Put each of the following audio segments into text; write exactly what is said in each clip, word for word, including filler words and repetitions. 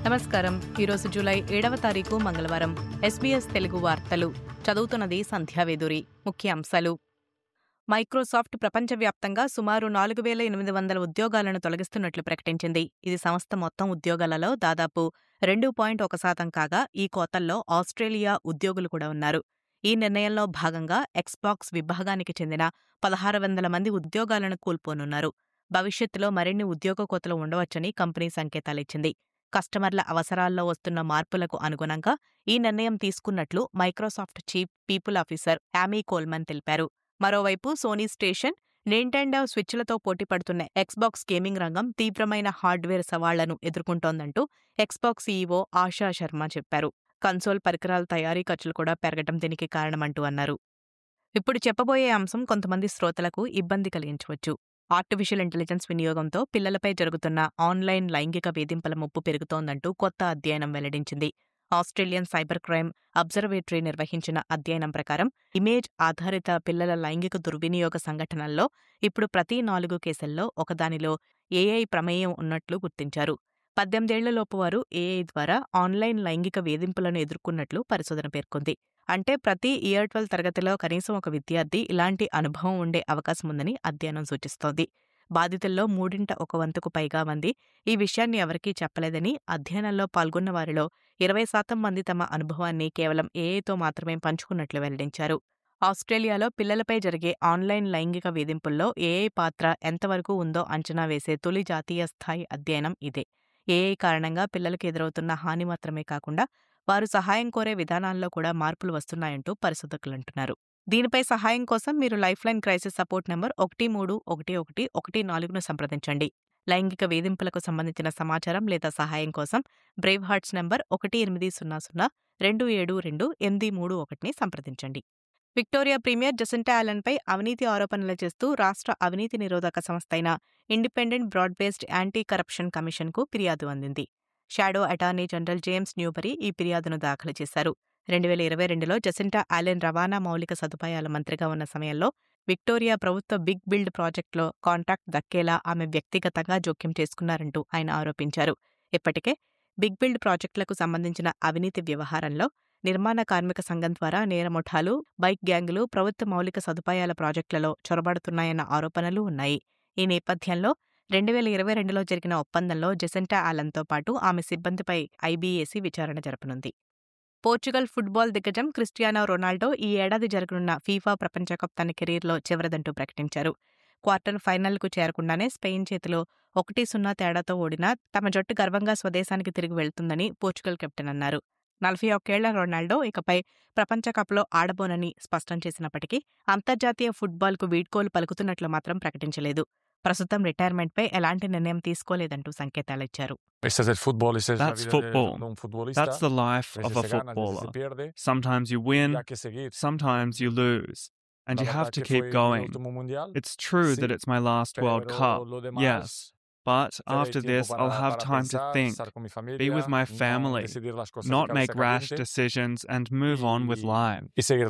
నమస్కారం. ఈరోజు జూలై ఏడవ తారీఖు మంగళవారం. ఎస్బీఎస్ తెలుగు వార్తలు చదువుతున్నది సంధ్యావేదూరి. ముఖ్యాంశాలు. మైక్రోసాఫ్ట్ ప్రపంచవ్యాప్తంగా సుమారు నాలుగు వేల ఎనిమిది వందల ఉద్యోగాలను తొలగిస్తున్నట్లు ప్రకటించింది. ఇది సంస్థ మొత్తం ఉద్యోగాలలో దాదాపు రెండు పాయింట్ ఒక శాతం కాగా ఈ కోతల్లో ఆస్ట్రేలియా ఉద్యోగులు కూడా ఉన్నారు. ఈ నిర్ణయంలో భాగంగా ఎక్స్బాక్స్ విభాగానికి చెందిన పదహారు వందల మంది ఉద్యోగాలను కోల్పోనున్నారు. భవిష్యత్తులో మరిన్ని ఉద్యోగ కోతలు ఉండవచ్చని కంపెనీ సంకేతాలిచ్చింది. కస్టమర్ల అవసరాల్లో వస్తున్న మార్పులకు అనుగుణంగా ఈ నిర్ణయం తీసుకున్నట్లు Microsoft chief people officer Amy Coleman తెలిపారు. మరోవైపు సోనీ స్టేషన్, నింటెండో స్విచ్లతో పోటీపడుతున్న ఎక్స్బాక్స్ గేమింగ్ రంగం తీవ్రమైన హార్డ్వేర్ సవాళ్లను ఎదుర్కొంటోందంటూ ఎక్స్బాక్స్ సీఈఓ ఆశా శర్మ చెప్పారు. కన్సోల్ పరికరాల తయారీ ఖర్చులు కూడా పెరగడం దీనికి కారణమంటూ అన్నారు. ఇప్పుడు చెప్పబోయే అంశం కొంతమంది శ్రోతలకు ఇబ్బంది కలిగించవచ్చు. ఆర్టిఫిషియల్ ఇంటెలిజెన్స్ వినియోగంతో పిల్లలపై జరుగుతున్న ఆన్లైన్ లైంగిక వేధింపుల ముప్పు పెరుగుతోందంటూ కొత్త అధ్యయనం వెల్లడించింది. ఆస్ట్రేలియన్ సైబర్ క్రైమ్ అబ్జర్వేటరీ నిర్వహించిన అధ్యయనం ప్రకారం ఇమేజ్ ఆధారిత పిల్లల లైంగిక దుర్వినియోగ సంఘటనల్లో ఇప్పుడు ప్రతి నాలుగు కేసుల్లో ఒకదానిలో ఏఐ ప్రమేయం ఉన్నట్లు గుర్తించారు. పద్దెనిమిదేళ్లలోపు వారు ఏఐ ద్వారా ఆన్లైన్ లైంగిక వేధింపులను ఎదుర్కొన్నట్లు పరిశోధన పేర్కొంది. అంటే ప్రతి ఇయర్ ట్వెల్వ్ తరగతిలో కనీసం ఒక విద్యార్థి ఇలాంటి అనుభవం ఉండే అవకాశముందని అధ్యయనం సూచిస్తోంది. బాధితుల్లో మూడింట ఒక వంతుకు పైగా మంది ఈ విషయాన్ని ఎవరికీ చెప్పలేదని, అధ్యయనంలో పాల్గొన్న వారిలో ఇరవై శాతం మంది తమ అనుభవాన్ని కేవలం ఏఐతో మాత్రమే పంచుకున్నట్లు వెల్లడించారు. ఆస్ట్రేలియాలో పిల్లలపై జరిగే ఆన్లైన్ లైంగిక వేధింపుల్లో ఏఐ పాత్ర ఎంతవరకు ఉందో అంచనా వేసే తొలి జాతీయ స్థాయి అధ్యయనం ఇదే. ఏఐ కారణంగా పిల్లలకు ఎదురవుతున్న హాని మాత్రమే కాకుండా వారు సహాయం కోరే విధానాల్లో కూడా మార్పులు వస్తున్నాయంటూ పరిశోధకులంటున్నారు. దీనిపై సహాయం కోసం మీరు life line crisis support number ఒకటి మూడు ఒకటి ఒకటి ఒకటి నాలుగును సంప్రదించండి. లైంగిక వేధింపులకు సంబంధించిన సమాచారం లేదా సహాయం కోసం బ్రేవ్ హార్ట్స్ నంబర్ ఒకటి ఎనిమిది సున్నా సున్నా రెండు ఏడు రెండు ఎనిమిది మూడు ఒకటిని సంప్రదించండి. విక్టోరియా ప్రీమియర్ జసింటా ఆలెన్పై అవినీతి ఆరోపణలు చేస్తూ రాష్ట్ర అవినీతి నిరోధక సంస్థ అయిన independent broad based anti corruption కమిషన్కు ఫిర్యాదు అందింది. Shadow attorney general James Newbury ఈ ఫిర్యాదును దాఖలు చేశారు. రెండు వేల ఇరవై రెండులో జసింటా ఆలెన్ రవాణా మౌలిక సదుపాయాల మంత్రిగా ఉన్న సమయంలో విక్టోరియా ప్రభుత్వ బిగ్ బిల్డ్ ప్రాజెక్టులో కాంట్రాక్ట్ దక్కేలా ఆమె వ్యక్తిగతంగా జోక్యం చేసుకున్నారంటూ ఆయన ఆరోపించారు. ఇప్పటికే బిగ్ బిల్డ్ ప్రాజెక్టులకు సంబంధించిన అవినీతి వ్యవహారంలో నిర్మాణ కార్మిక సంఘం ద్వారా నేరముఠాలు, బైక్ గ్యాంగులు ప్రభుత్వ మౌలిక సదుపాయాల ప్రాజెక్టులలో చొరబడుతున్నాయన్న ఆరోపణలు ఉన్నాయి. ఈ నేపథ్యంలో రెండు వేల ఇరవై రెండులో జరిగిన ఒప్పందంలో జసింటా ఆలెన్తో పాటు ఆమె సిబ్బందిపై ఐబీఏసీ విచారణ జరపనుంది. పోర్చుగల్ ఫుట్బాల్ దిగ్గజం క్రిస్టియానో రొనాల్డో ఈ ఏడాది జరగనున్న ఫీఫా ప్రపంచకప్ తన కెరీర్లో చివరిదంటూ ప్రకటించారు. క్వార్టర్ ఫైనల్కు చేరకుండానే స్పెయిన్ చేతిలో ఒకటి సున్నా తేడాతో ఓడినా తమ జట్టు గర్వంగా స్వదేశానికి తిరిగి వెళ్తుందని పోర్చుగల్ కెప్టెన్ అన్నారు. నలభై ఒక్కేళ్ల రొనాల్డో ఇకపై ప్రపంచకప్లో ఆడబోనని స్పష్టం చేసినప్పటికీ అంతర్జాతీయ ఫుట్బాల్కు వీడ్కోలు పలుకుతున్నట్లు మాత్రం ప్రకటించలేదు. ప్రస్తుతం రిటైర్మెంట్పై ఎలాంటి నిర్ణయం తీసుకోలేదంటూ సంకేతాలిచ్చారు. That's football. That's the life of a footballer. Sometimes you win, sometimes you lose, and you have to keep going. It's true that it's my last World Cup, yes, but after this I'll have time to think, be with my family, not make rash decisions and move on with life.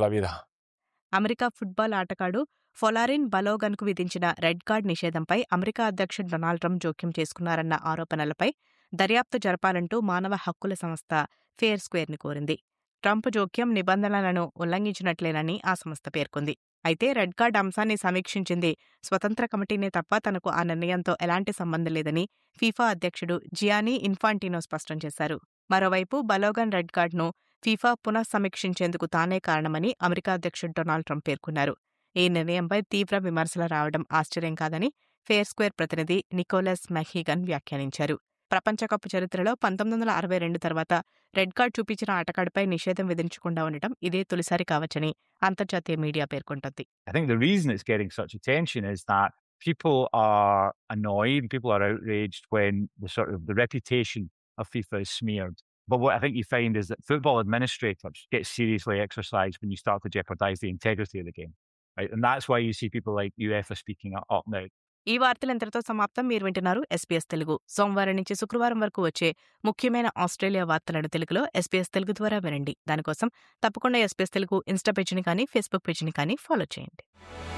America football ఆటగాడు Folarin బలోగన్కు విధించిన red card నిషేధంపై America అధ్యక్షుడు Donald Trump జోక్యం చేసుకున్నారన్న ఆరోపణలపై దర్యాప్తు జరపాలంటూ మానవ హక్కుల సంస్థ ఫేర్ స్క్వేర్ని కోరింది. ట్రంప్ జోక్యం నిబంధనలను ఉల్లంఘించినట్లేనని ఆ సంస్థ పేర్కొంది. అయితే రెడ్ కార్డ్ అంశాన్ని సమీక్షించింది స్వతంత్ర కమిటీనే తప్ప తనకు ఆ నిర్ణయంతో ఎలాంటి సంబంధం లేదని ఫీఫా అధ్యక్షుడు జియానీ ఇన్ఫాంటినో స్పష్టం చేశారు. మరోవైపు బలోగన్ రెడ్ కార్డ్ను ఫీఫా పునః సమీక్షించేందుకు తానే కారణమని అమెరికా అధ్యక్షుడు డొనాల్డ్ ట్రంప్ పేర్కొన్నారు. ఈ నిర్ణయంపై తీవ్ర విమర్శలు రావడం ఆశ్చర్యం కాదని ఫేర్ స్క్వేర్ ప్రతినిధి నికోలస్ మెహీగన్ వ్యాఖ్యానించారు. ప్రపంచకప్ చరిత్రలో పంతొమ్మిది వందల అరవై రెండు తర్వాత రెడ్ కార్డ్ చూపించిన ఆటగాడిపై నిషేధం విధించకుండా ఉండటం ఇదే తొలిసారి కావచ్చని అంతర్జాతీయ మీడియా పేర్కొంటోంది. I think the reason it's getting such attention is that people are annoyed, people are outraged when the sort of the reputation of FIFA is smeared. But what I think you find is that football administrators get seriously exercised when you start to jeopardize the integrity of the game. Right? And that's why you see people like UEFA speaking up now. ఈ వార్తలు ఇంతటితో సమాప్తం. మీరు వింటున్నారు SBS Telugu. సోమవారం నుంచి శుక్రవారం వరకు వచ్చే ముఖ్యమైన ఆస్ట్రేలియా వార్తలను తెలుగులో ఎస్బీఎస్ తెలుగు ద్వారా వినండి. దానికోసం తప్పకుండా ఎస్బీఎస్ తెలుగు ఇన్స్టా పేజీని కానీ ఫేస్బుక్ పేజీని కానీ ఫాలో చేయండి.